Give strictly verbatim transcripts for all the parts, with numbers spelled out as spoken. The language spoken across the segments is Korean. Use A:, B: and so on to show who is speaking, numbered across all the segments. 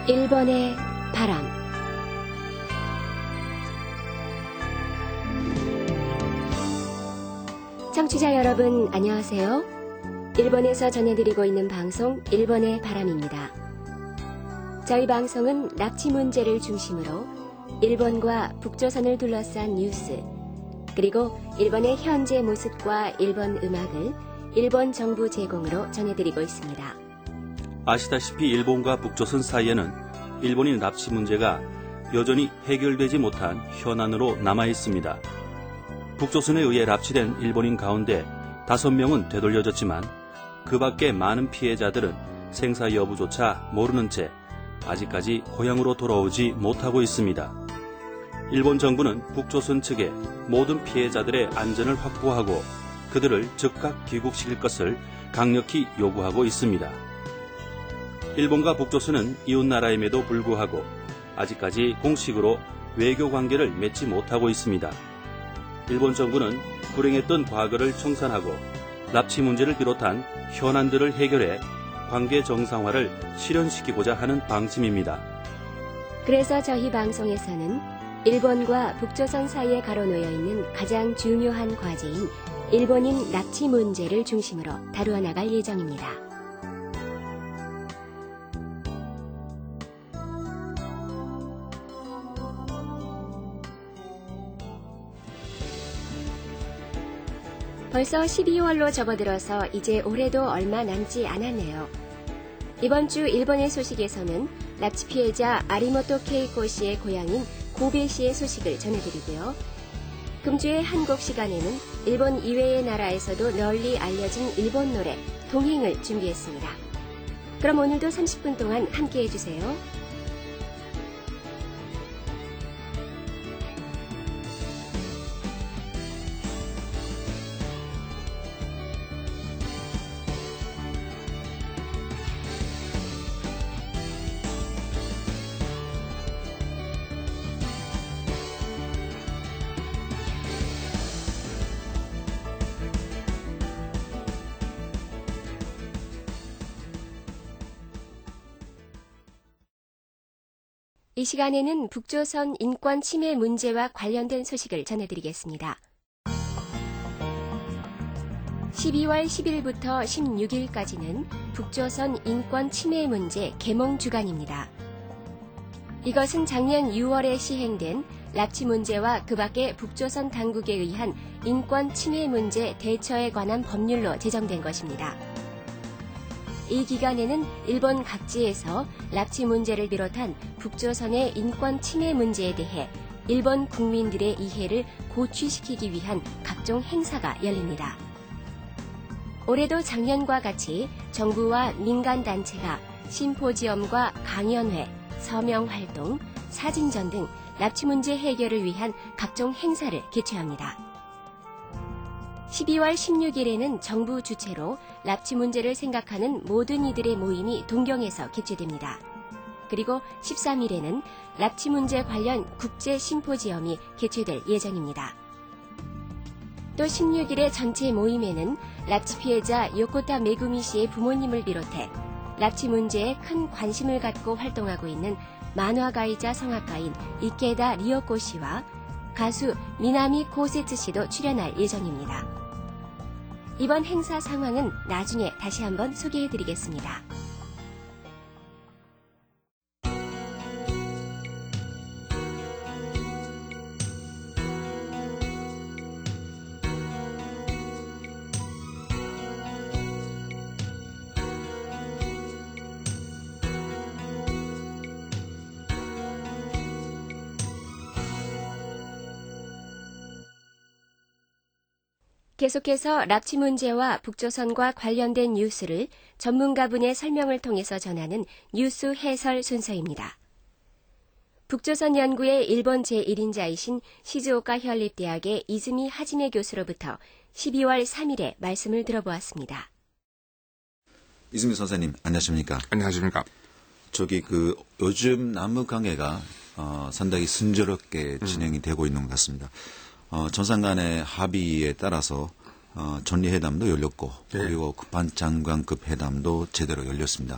A: 일본의 바람. 청취자 여러분 안녕하세요. 일본에서 전해드리고 있는 방송 일본의 바람입니다. 저희 방송은 납치 문제를 중심으로 일본과 북조선을 둘러싼 뉴스, 그리고 일본의 현재 모습과 일본 음악을 일본 정부 제공으로 전해드리고 있습니다.
B: 아시다시피 일본과 북조선 사이에는 일본인 납치 문제가 여전히 해결되지 못한 현안으로 남아 있습니다. 북조선에 의해 납치된 일본인 가운데 다섯 명은 되돌려졌지만 그 밖에 많은 피해자들은 생사 여부조차 모르는 채 아직까지 고향으로 돌아오지 못하고 있습니다. 일본 정부는 북조선 측에 모든 피해자들의 안전을 확보하고 그들을 즉각 귀국시킬 것을 강력히 요구하고 있습니다. 일본과 북조선은 이웃나라임에도 불구하고 아직까지 공식으로 외교 관계를 맺지 못하고 있습니다. 일본 정부는 불행했던 과거를 청산하고 납치 문제를 비롯한 현안들을 해결해 관계 정상화를 실현시키고자 하는 방침입니다.
A: 그래서 저희 방송에서는 일본과 북조선 사이에 가로놓여 있는 가장 중요한 과제인 일본인 납치 문제를 중심으로 다루어 나갈 예정입니다. 벌써 십이월로 접어들어서 이제 올해도 얼마 남지 않았네요. 이번 주 일본의 소식에서는 납치 피해자 아리모토 케이코 씨의 고향인 고베시의 소식을 전해드리고요. 금주의 한국 시간에는 일본 이외의 나라에서도 널리 알려진 일본 노래 동행을 준비했습니다. 그럼 오늘도 삼십 분 동안 함께해 주세요. 이 시간에는 북조선 인권 침해 문제와 관련된 소식을 전해드리겠습니다. 십이월 십일부터 십육일까지는 북조선 인권 침해 문제 계몽 주간입니다. 이것은 작년 유월에 시행된 납치 문제와 그 밖의 북조선 당국에 의한 인권 침해 문제 대처에 관한 법률로 제정된 것입니다. 이 기간에는 일본 각지에서 납치 문제를 비롯한 북조선의 인권 침해 문제에 대해 일본 국민들의 이해를 고취시키기 위한 각종 행사가 열립니다. 올해도 작년과 같이 정부와 민간단체가 심포지엄과 강연회, 서명활동, 사진전 등 납치 문제 해결을 위한 각종 행사를 개최합니다. 십이월 십육일에는 정부 주최로 납치 문제를 생각하는 모든 이들의 모임이 동경에서 개최됩니다. 그리고 십삼일에는 납치 문제 관련 국제 심포지엄이 개최될 예정입니다. 또 십육일의 전체 모임에는 납치 피해자 요코타 메구미 씨의 부모님을 비롯해 납치 문제에 큰 관심을 갖고 활동하고 있는 만화가이자 성악가인 이케다 리오코 씨와 가수 미나미 코세츠 씨도 출연할 예정입니다. 이번 행사 상황은 나중에 다시 한번 소개해드리겠습니다. 계속해서 납치 문제와 북조선과 관련된 뉴스를 전문가분의 설명을 통해서 전하는 뉴스 해설 순서입니다. 북조선 연구의 일본 제일인자이신 시즈오카 현립대학의 이즈미 하지메 교수로부터 십이월 삼일에 말씀을 들어보았습니다.
C: 이즈미 선생님, 안녕하십니까?
D: 안녕하십니까?
C: 저기 그 요즘 남북 관계가 어, 상당히 순조롭게 진행이 음. 되고 있는 것 같습니다. 어, 정상 간의 합의에 따라서 어, 전리회담도 열렸고 네. 그리고 국방장관급 회담도 제대로 열렸습니다. 네.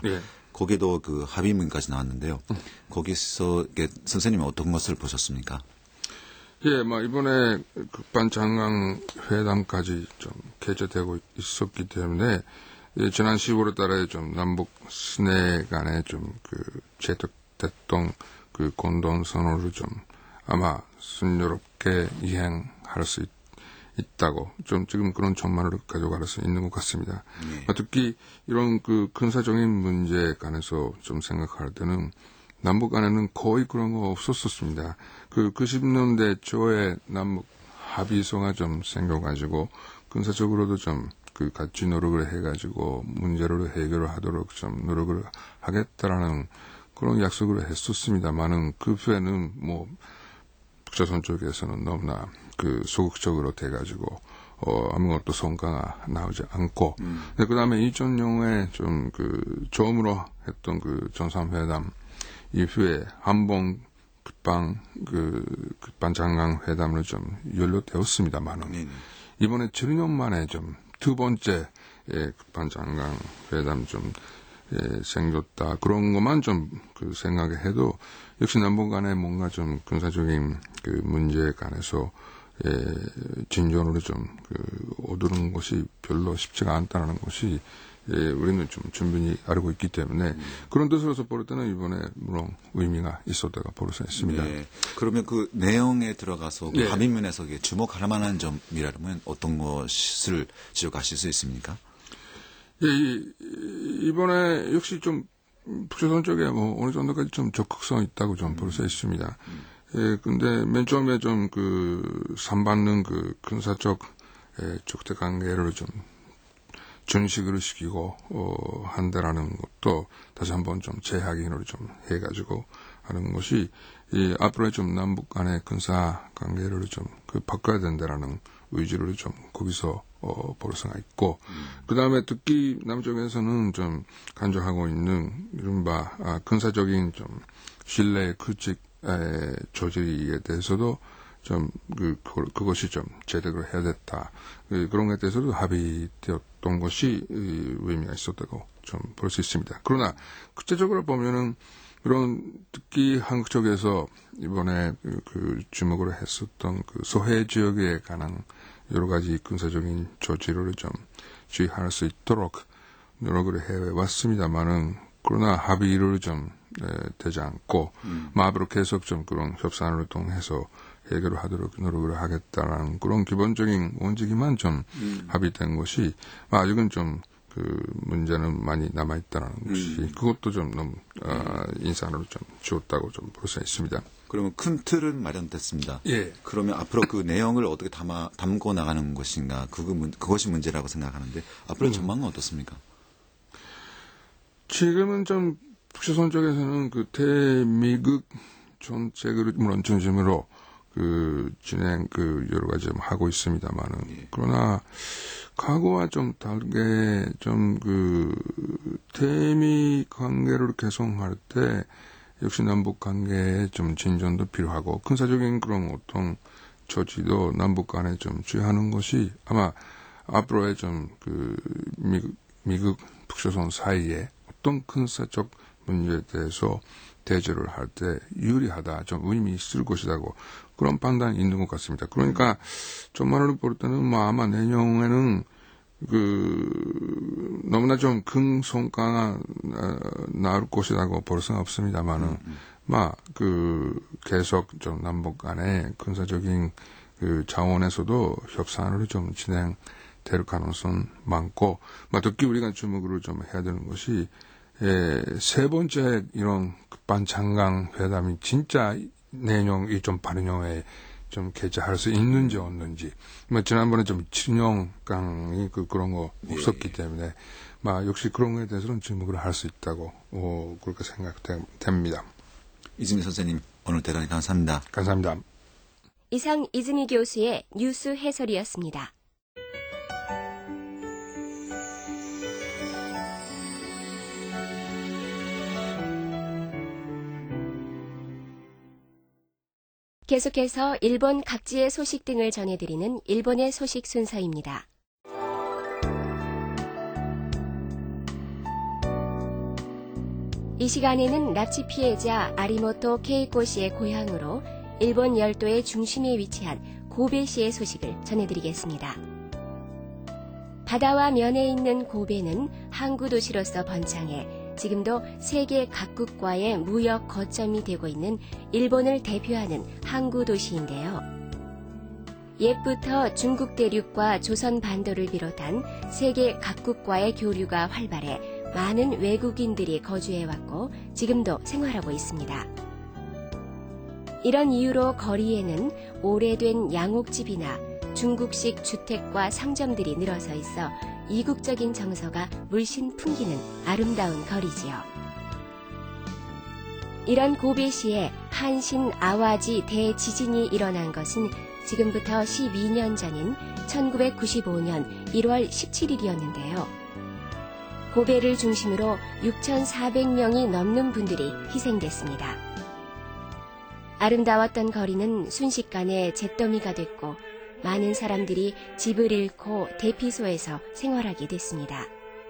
C: 거기도 그 합의문까지 나왔는데요. 거기서 이게 선생님은 어떤 것을 보셨습니까?
D: 예, 뭐 이번에 극반 장관 회담까지 좀 개최되고 있었기 때문에 예, 지난 십오월 달에 좀 남북 스내 간에 좀 그 채택됐던 그 공동 선언을 좀 아마 순조롭게 이행할 수 있, 있다고 좀 지금 그런 전망을 가져갈 수 있는 것 같습니다.
C: 네.
D: 특히 이런 그 군사적인 문제에 관해서 좀 생각할 때는 남북 간에는 거의 그런 거 없었었습니다. 그 구십 년대 초에 남북 합의서가 좀 생겨가지고 군사적으로도 좀 그 같이 노력을 해가지고 문제를 해결하도록 좀 노력을 하겠다라는 그런 약속을 했었습니다만은 그 후에는 뭐 북조선 쪽에서는 너무나 그 소극적으로 돼가지고 어 아무것도 성과가 나오지 않고
C: 음.
D: 그 다음에 이천 년에 좀 그 처음으로 했던 그 정상회담 이후에 한번 극방 그 극반 장관 회담을 좀 연료되었습니다만은
C: 네네.
D: 이번에 칠 년 만에 좀 두 번째 예, 극반 장관 회담 좀 예, 생겼다 그런 것만 좀 그 생각해도 역시 남북 간에 뭔가 좀 군사적인 그 문제에 관해서 예, 진전으로 좀 그 오르는 것이 별로 쉽지가 않다는 것이 예, 우리는 좀 충분히 알고 있기 때문에 음. 그런 뜻으로서 볼 때는 이번에 물론 의미가 있었다가 볼 수 있습니다.
C: 네. 그러면 그 내용에 들어가서 그
D: 네.
C: 합의문에서 주목할 만한 점이라면 어떤 것을 지적하실 수 있습니까?
D: 예, 이, 이번에 역시 좀 북조선 쪽에 뭐 어느 정도까지 좀 적극성 있다고 좀 볼 수 있습니다. 음. 예, 근데 맨 처음에 좀 그 삼받는 그 군사적 예, 적대 관계를 좀 전식을 시키고 어, 한다라는 것도 다시 한번 좀 재확인을 좀 해가지고 하는 것이 이 앞으로 좀 남북 간의 군사 관계를 좀 그 바꿔야 된다라는 의지를 좀 거기서 어, 볼 수가 있고 음. 그 다음에 특히 남쪽에서는 좀 간주하고 있는 이른바 아, 군사적인 좀 신뢰 규칙 조직에 대해서도 좀, 그, 그것이 좀 제대로 해야 됐다. 그, 그런 것에 대해서도 합의되었던 것이 의미가 있었다고 좀 볼 수 있습니다. 그러나, 구체적으로 보면은, 이런, 특히 한국 쪽에서 이번에 그, 그 주목을 했었던 그 소해 지역에 관한 여러 가지 군사적인 조치를 좀 주의할 수 있도록 노력을 해왔습니다만은, 그러나 합의를 좀, 에, 되지 않고, 음. 앞으로 계속 좀 그런 협상을 통해서 해결을 하도록 노력을 하겠다라는 그런 기본적인 원칙이만 좀 음. 합의된 것이 아직은 좀 그 문제는 많이 남아있다는 음. 것이 그것도 좀 너무 어, 인상으로 좀 주었다고 좀 볼 수 있습니다.
C: 그러면 큰 틀은 마련됐습니다.
D: 예.
C: 그러면 앞으로 그 내용을 어떻게 담아, 담고 나가는 것인가 그거, 그것이 문제라고 생각하는데 앞으로 음. 전망은 어떻습니까?
D: 지금은 좀 북조선 쪽에서는 그 대미국 정책을 물론 중심으로 그 진행 그 여러 가지 좀 하고 있습니다만은 예. 그러나 과거와 좀 다르게 좀 그 대미 관계를 개선할 때 역시 남북 관계에 좀 진전도 필요하고 군사적인 그런 어떤 조치도 남북 간에 좀 주의하는 것이 아마 앞으로의 좀 그 미국, 미국 북조선 사이에 어떤 군사적 문제에 대해서 대조를 할 때 유리하다, 좀 의미 있을 것이라고 그런 판단이 있는 것 같습니다. 그러니까 전반으로 볼 때는 뭐 아마 내년에는 그 너무나 좀 큰 성과가 나올 것이라고 볼 수는 없습니다만은 음, 음. 막 그 계속 좀 남북 간의 군사적인 그 자원에서도 협상을 좀 진행될 가능성 많고, 막 특히 우리가 주목을 좀 해야 되는 것이 예, 세 번째 이런 극반 장관 회담이 진짜 내년 이천 팔 년에 좀 개최할 수 있는지 없는지. 뭐 지난번에 좀 칠 년간이 그 그런 거 없었기 때문에 막 역시 그런 거에 대해서는 주목을 할 수 있다고 어, 그렇게 생각됩니다.
C: 이승미 선생님 오늘 대단히 감사합니다.
D: 감사합니다.
A: 이상 이승미 교수의 뉴스 해설이었습니다. 계속해서 일본 각지의 소식 등을 전해드리는 일본의 소식 순서입니다. 이 시간에는 납치 피해자 아리모토 케이코 씨의 고향으로 일본 열도의 중심에 위치한 고베시의 소식을 전해드리겠습니다. 바다와 면에 있는 고베는 항구 도시로서 번창해 지금도 세계 각국과의 무역 거점이 되고 있는 일본을 대표하는 항구 도시인데요. 옛부터 중국 대륙과 조선 반도를 비롯한 세계 각국과의 교류가 활발해 많은 외국인들이 거주해왔고 지금도 생활하고 있습니다. 이런 이유로 거리에는 오래된 양옥집이나 중국식 주택과 상점들이 늘어서 있어 이국적인 정서가 물씬 풍기는 아름다운 거리지요. 이런 고베시에 한신 아와지 대지진이 일어난 것은 지금부터 십이 년 전인 천구백구십오 년 일월 십칠일이었는데요. 고베를 중심으로 육천사백 명이 넘는 분들이 희생됐습니다. 아름다웠던 거리는 순식간에 잿더미가 됐고 많은 사람들이 집을 잃고 대피소에서 생활하게 됐습니다.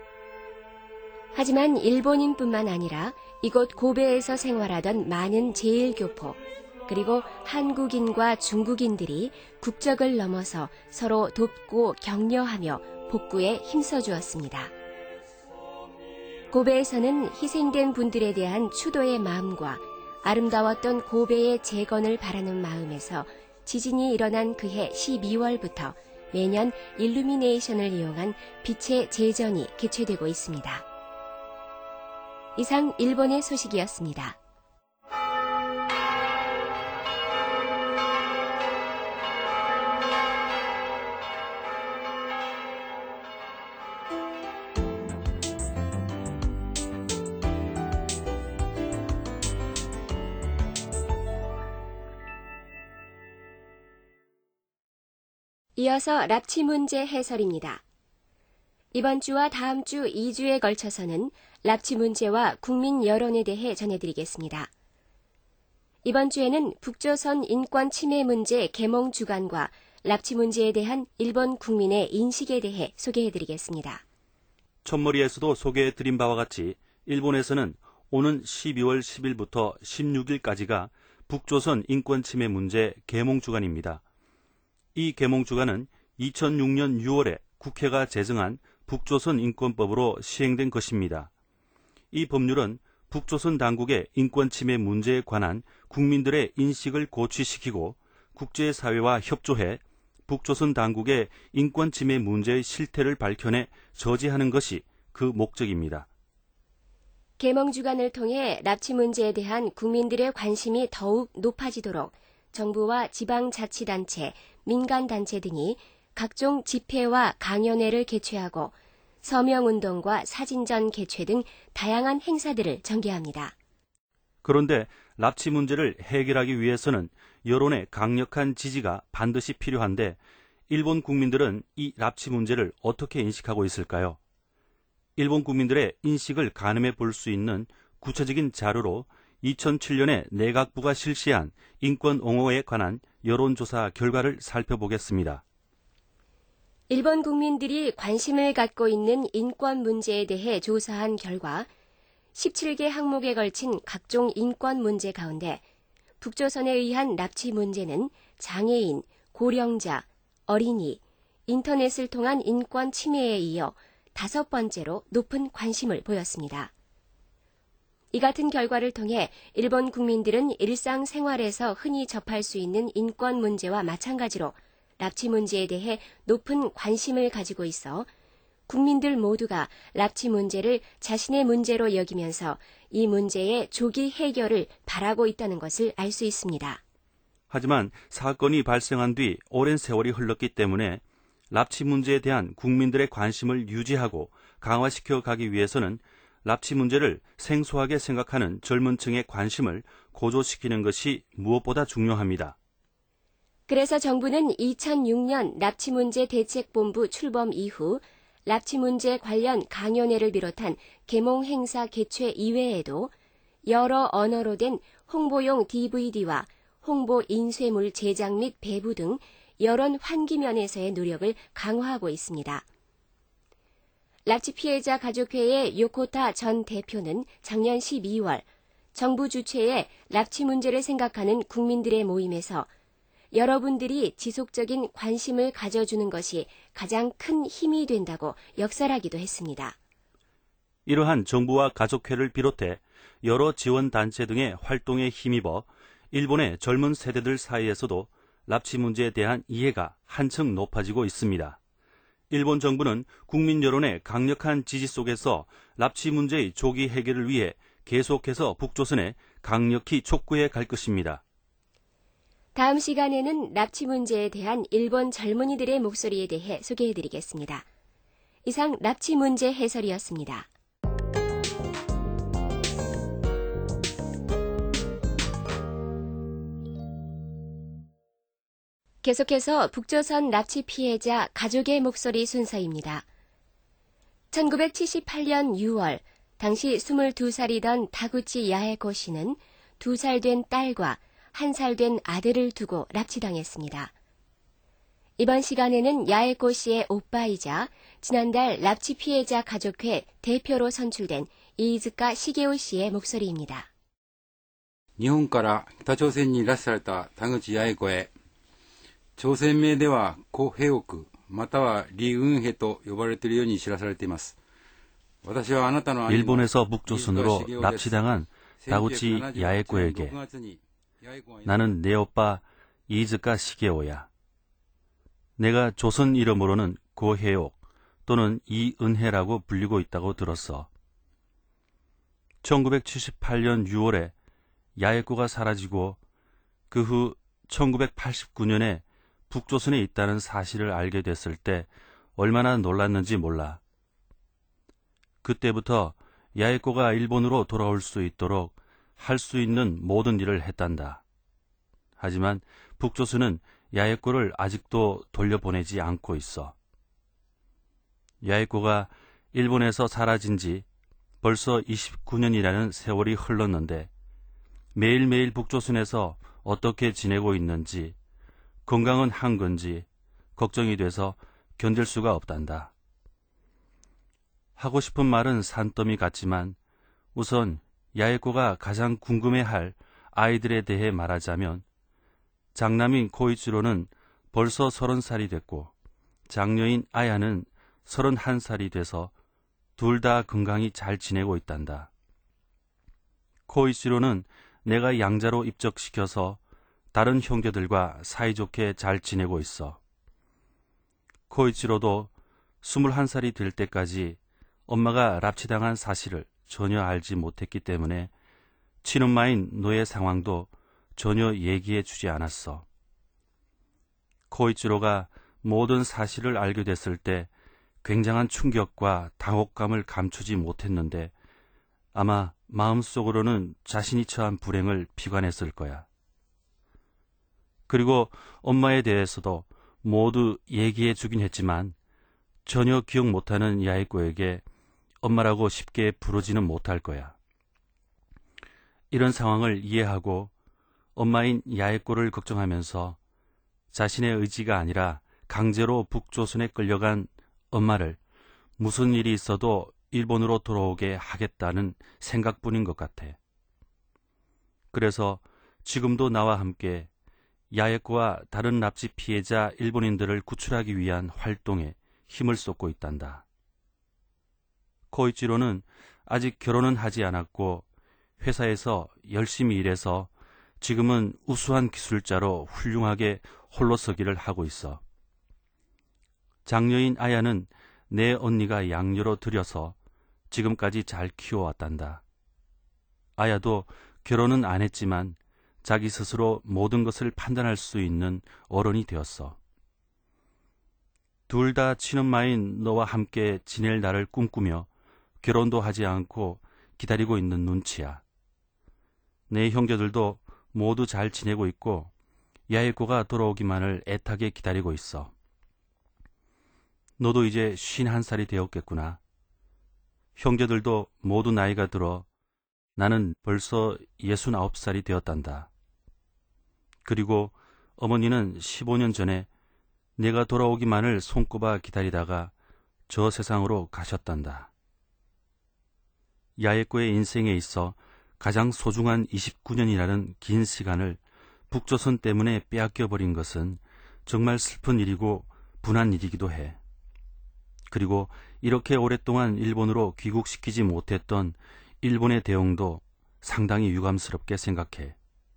A: 하지만 일본인뿐만 아니라 이곳 고베에서 생활하던 많은 제일교포 그리고 한국인과 중국인들이 국적을 넘어서 서로 돕고 격려하며 복구에 힘써주었습니다. 고베에서는 희생된 분들에 대한 추도의 마음과 아름다웠던 고베의 재건을 바라는 마음에서 지진이 일어난 그해 십이월부터 매년 일루미네이션을 이용한 빛의 제전이 개최되고 있습니다. 이상 일본의 소식이었습니다. 이어서 납치 문제 해설입니다. 이번 주와 다음 주 이 주에 걸쳐서는 납치 문제와 국민 여론에 대해 전해드리겠습니다. 이번 주에는 북조선 인권 침해 문제 계몽 주간과 납치 문제에 대한 일본 국민의 인식에 대해 소개해드리겠습니다.
B: 첫머리에서도 소개해드린 바와 같이 일본에서는 오는 십이월 십일부터 십육일까지가 북조선 인권 침해 문제 계몽 주간입니다. 이 계몽 주간은 이천육 년 유월에 국회가 제정한 북조선 인권법으로 시행된 것입니다. 이 법률은 북조선 당국의 인권 침해 문제에 관한 국민들의 인식을 고취시키고 국제사회와 협조해 북조선 당국의 인권 침해 문제의 실태를 밝혀내 저지하는 것이 그 목적입니다.
A: 계몽 주간을 통해 납치 문제에 대한 국민들의 관심이 더욱 높아지도록 정부와 지방자치단체, 민간단체 등이 각종 집회와 강연회를 개최하고 서명운동과 사진전 개최 등 다양한 행사들을 전개합니다.
B: 그런데 납치 문제를 해결하기 위해서는 여론의 강력한 지지가 반드시 필요한데 일본 국민들은 이 납치 문제를 어떻게 인식하고 있을까요? 일본 국민들의 인식을 가늠해 볼 수 있는 구체적인 자료로 이천칠 년에 내각부가 실시한 인권 옹호에 관한 여론조사 결과를 살펴보겠습니다.
A: 일본 국민들이 관심을 갖고 있는 인권 문제에 대해 조사한 결과 십칠 개 항목에 걸친 각종 인권 문제 가운데 북조선에 의한 납치 문제는 장애인, 고령자, 어린이, 인터넷을 통한 인권 침해에 이어 다섯 번째로 높은 관심을 보였습니다. 이 같은 결과를 통해 일본 국민들은 일상생활에서 흔히 접할 수 있는 인권 문제와 마찬가지로 납치 문제에 대해 높은 관심을 가지고 있어 국민들 모두가 납치 문제를 자신의 문제로 여기면서 이 문제의 조기 해결을 바라고 있다는 것을 알 수 있습니다.
B: 하지만 사건이 발생한 뒤 오랜 세월이 흘렀기 때문에 납치 문제에 대한 국민들의 관심을 유지하고 강화시켜 가기 위해서는 납치 문제를 생소하게 생각하는 젊은 층의 관심을 고조시키는 것이 무엇보다 중요합니다.
A: 그래서 정부는 이천육 년 납치문제 대책본부 출범 이후 납치문제 관련 강연회를 비롯한 계몽 행사 개최 이외에도 여러 언어로 된 홍보용 디브이디와 홍보 인쇄물 제작 및 배부 등 여론 환기 면에서의 노력을 강화하고 있습니다. 납치 피해자 가족회의 요코타 전 대표는 작년 십이월 정부 주최의 납치 문제를 생각하는 국민들의 모임에서 여러분들이 지속적인 관심을 가져주는 것이 가장 큰 힘이 된다고 역설하기도 했습니다.
B: 이러한 정부와 가족회를 비롯해 여러 지원단체 등의 활동에 힘입어 일본의 젊은 세대들 사이에서도 납치 문제에 대한 이해가 한층 높아지고 있습니다. 일본 정부는 국민 여론의 강력한 지지 속에서 납치 문제의 조기 해결을 위해 계속해서 북조선에 강력히 촉구해 갈 것입니다.
A: 다음 시간에는 납치 문제에 대한 일본 젊은이들의 목소리에 대해 소개해드리겠습니다. 이상 납치 문제 해설이었습니다. 계속해서 북조선 납치 피해자 가족의 목소리 순서입니다. 천구백칠십팔 년 유월, 당시 스물두 살이던 다구치 야에코 씨는 두 살 된 딸과 한 살 된 아들을 두고 납치당했습니다. 이번 시간에는 야에코 씨의 오빠이자 지난달 납치 피해자 가족회 대표로 선출된 이이즈카 시게오 씨의 목소리입니다.
E: 日本から北朝鮮に拉致された田口八重子へ、朝鮮名ではコ・ヘオクまたはリ・ウンヘと呼ばれているように知らされています。私はあなたの兄の
B: 일본에서 북조선으로 납치당한 다구치 야에코에게 나는 내 오빠 이즈카 시게오야. 내가 조선 이름으로는 고해옥 또는 이은혜라고 불리고 있다고 들었어. 천구백칠십팔 년 유월에 야에코가 사라지고 그 후 천구백팔십구 년에 북조선에 있다는 사실을 알게 됐을 때 얼마나 놀랐는지 몰라. 그때부터 야에코가 일본으로 돌아올 수 있도록 할 수 있는 모든 일을 했단다. 하지만 북조선은 야에코를 아직도 돌려보내지 않고 있어. 야에코가 일본에서 사라진 지 벌써 이십구 년이라는 세월이 흘렀는데 매일매일 북조선에서 어떻게 지내고 있는지, 건강은 한 건지 걱정이 돼서 견딜 수가 없단다. 하고 싶은 말은 산더미 같지만 우선 야에코가 가장 궁금해할 아이들에 대해 말하자면 장남인 코이치로는 벌써 서른 살이 됐고 장녀인 아야는 서른한 살이 돼서 둘 다 건강히 잘 지내고 있단다. 코이치로는 내가 양자로 입적시켜서 다른 형제들과 사이좋게 잘 지내고 있어. 코이치로도 스물한 살이 될 때까지 엄마가 납치당한 사실을 전혀 알지 못했기 때문에 친엄마인 너의 상황도 전혀 얘기해 주지 않았어. 코이치로가 모든 사실을 알게 됐을 때 굉장한 충격과 당혹감을 감추지 못했는데 아마 마음속으로는 자신이 처한 불행을 비관했을 거야. 그리고 엄마에 대해서도 모두 얘기해 주긴 했지만 전혀 기억 못하는 야에코에게 엄마라고 쉽게 부르지는 못할 거야. 이런 상황을 이해하고 엄마인 야에코를 걱정하면서 자신의 의지가 아니라 강제로 북조선에 끌려간 엄마를 무슨 일이 있어도 일본으로 돌아오게 하겠다는 생각뿐인 것 같아. 그래서 지금도 나와 함께 야에코와 다른 납치 피해자 일본인들을 구출하기 위한 활동에 힘을 쏟고 있단다. 코이치로는 아직 결혼은 하지 않았고 회사에서 열심히 일해서 지금은 우수한 기술자로 훌륭하게 홀로서기를 하고 있어. 장녀인 아야는 내 언니가 양녀로 들여서 지금까지 잘 키워왔단다. 아야도 결혼은 안 했지만 자기 스스로 모든 것을 판단할 수 있는 어른이 되었어. 둘 다 친엄마인 너와 함께 지낼 날을 꿈꾸며 결혼도 하지 않고 기다리고 있는 눈치야. 내 형제들도 모두 잘 지내고 있고 야에코가 돌아오기만을 애타게 기다리고 있어. 너도 이제 쉰한 살이 되었겠구나. 형제들도 모두 나이가 들어 나는 벌써 예순아홉 살이 되었단다. 그리고 어머니는 십오 년 전에 내가 돌아오기만을 손꼽아 기다리다가 저 세상으로 가셨단다. 야에코의 인생에 있어 가장 소중한 이십구 년이라는 긴 시간을 북조선 때문에 빼앗겨버린 것은 정말 슬픈 일이고 분한 일이기도 해. 그리고 이렇게 오랫동안 일본으로 귀국시키지 못했던 일본의 대응도 상당히 유감스럽게 생각해.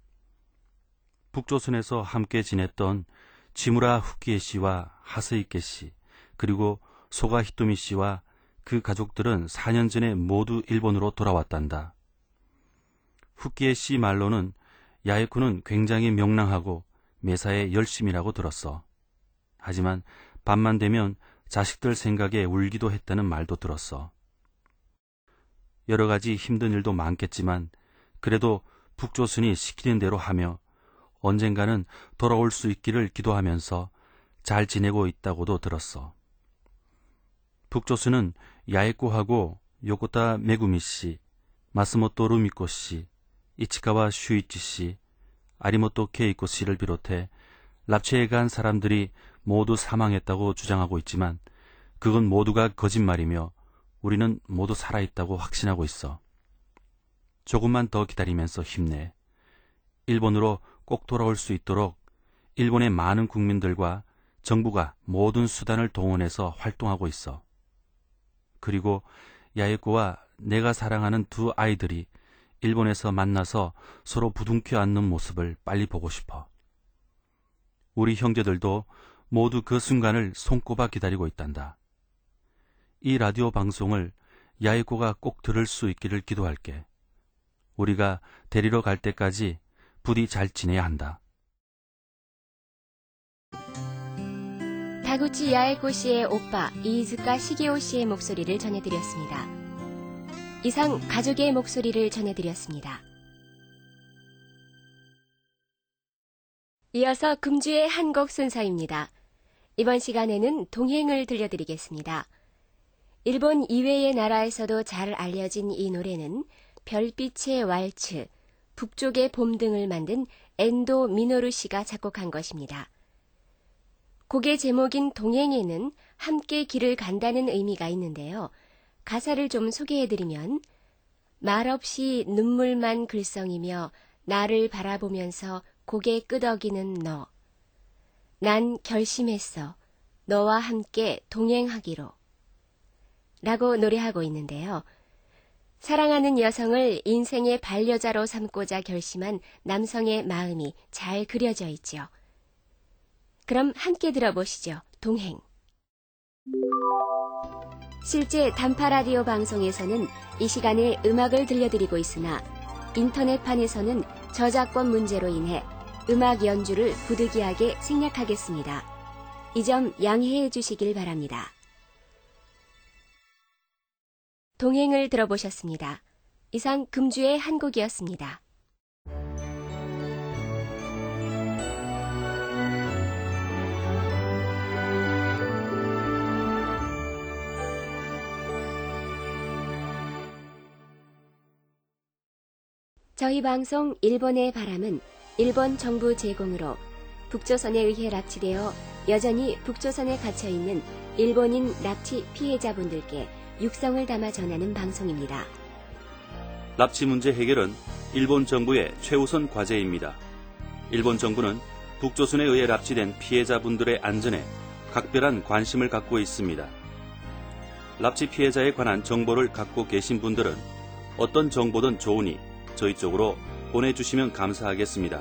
B: 북조선에서 함께 지냈던 지무라 후키에 씨와 하스이케 씨, 그리고 소가 히토미 씨와 그 가족들은 사 년 전에 모두 일본으로 돌아왔단다. 후키에 씨 말로는 야에코는 굉장히 명랑하고 매사에 열심이라고 들었어. 하지만 밤만 되면 자식들 생각에 울기도 했다는 말도 들었어. 여러 가지 힘든 일도 많겠지만 그래도 북조선이 시키는 대로 하며 언젠가는 돌아올 수 있기를 기도하면서 잘 지내고 있다고도 들었어. 북조선은 야에코하고 요코타 메구미 씨, 마스모토 루미코 씨, 이치카와 슈이치 씨, 아리모토 케이코 씨를 비롯해 납치해 간 사람들이 모두 사망했다고 주장하고 있지만 그건 모두가 거짓말이며 우리는 모두 살아있다고 확신하고 있어. 조금만 더 기다리면서 힘내. 일본으로 꼭 돌아올 수 있도록 일본의 많은 국민들과 정부가 모든 수단을 동원해서 활동하고 있어. 그리고 야에코와 내가 사랑하는 두 아이들이 일본에서 만나서 서로 부둥켜 안는 모습을 빨리 보고 싶어. 우리 형제들도 모두 그 순간을 손꼽아 기다리고 있단다. 이 라디오 방송을 야에코가 꼭 들을 수 있기를 기도할게. 우리가 데리러 갈 때까지 부디 잘 지내야 한다.
A: 다구치 야에코 씨의 오빠 이이즈카 시기오 씨의 목소리를 전해드렸습니다. 이상 가족의 목소리를 전해드렸습니다. 이어서 금주의 한 곡 순서입니다. 이번 시간에는 동행을 들려드리겠습니다. 일본 이외의 나라에서도 잘 알려진 이 노래는 별빛의 왈츠, 북쪽의 봄 등을 만든 엔도 미노루 씨가 작곡한 것입니다. 곡의 제목인 동행에는 함께 길을 간다는 의미가 있는데요. 가사를 좀 소개해드리면 말없이 눈물만 글썽이며 나를 바라보면서 고개 끄덕이는 너. 난 결심했어. 너와 함께 동행하기로. 라고 노래하고 있는데요. 사랑하는 여성을 인생의 반려자로 삼고자 결심한 남성의 마음이 잘 그려져 있죠. 그럼 함께 들어보시죠. 동행. 실제 단파 라디오 방송에서는 이 시간에 음악을 들려드리고 있으나 인터넷판에서는 저작권 문제로 인해 음악 연주를 부득이하게 생략하겠습니다. 이 점 양해해 주시길 바랍니다. 동행을 들어보셨습니다. 이상 금주의 한 곡이었습니다. 저희 방송 일본의 바람은 일본 정부 제공으로 북조선에 의해 납치되어 여전히 북조선에 갇혀있는 일본인 납치 피해자분들께 육성을 담아 전하는 방송입니다.
B: 납치 문제 해결은 일본 정부의 최우선 과제입니다. 일본 정부는 북조선에 의해 납치된 피해자분들의 안전에 각별한 관심을 갖고 있습니다. 납치 피해자에 관한 정보를 갖고 계신 분들은 어떤 정보든 좋으니 저희 쪽으로 보내주시면 감사하겠습니다.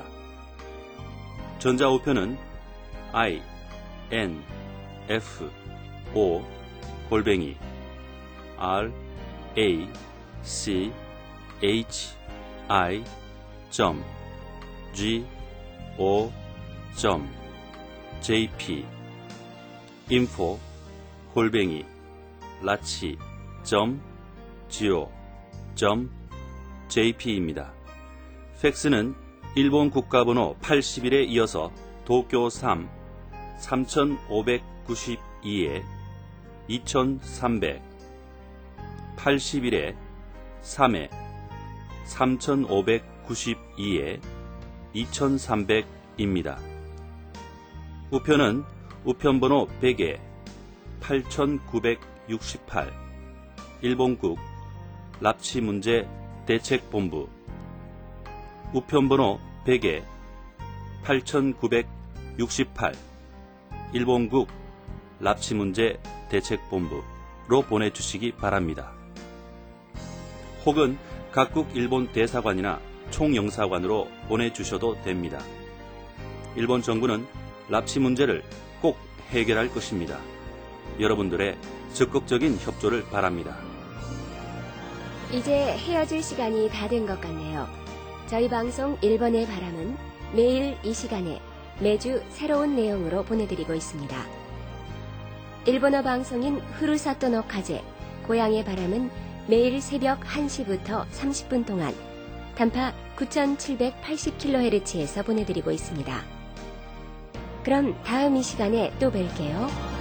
B: 전자우편은 i, n, f, o, 골뱅이, r, a, c, h, i, g, o, jp, info, 골뱅이, 라치, go, jp입니다. 팩스는 일본 국가번호 팔십일에 이어서 도쿄 삼 삼오구이에 이삼백, 팔십일에 삼에 삼오구이에 이삼백입니다. 우편은 우편번호 백에 팔구백일 육십팔 일본국 납치문제 대책본부 우편번호 백에 팔천구백육십팔 일본국 납치문제 대책본부로 보내주시기 바랍니다. 혹은 각국 일본 대사관이나 총영사관으로 보내주셔도 됩니다. 일본 정부는 납치 문제를 꼭 해결할 것입니다. 여러분들의 적극적인 협조를 바랍니다.
A: 이제 헤어질 시간이 다 된 것 같네요. 저희 방송 일본의 바람은 매일 이 시간에 매주 새로운 내용으로 보내드리고 있습니다. 일본어 방송인 후루사토노 카제, 고향의 바람은 매일 새벽 한 시부터 삼십 분 동안 단파 구천칠백팔십 킬로헤르츠에서 보내드리고 있습니다. 그럼 다음 이 시간에 또 뵐게요.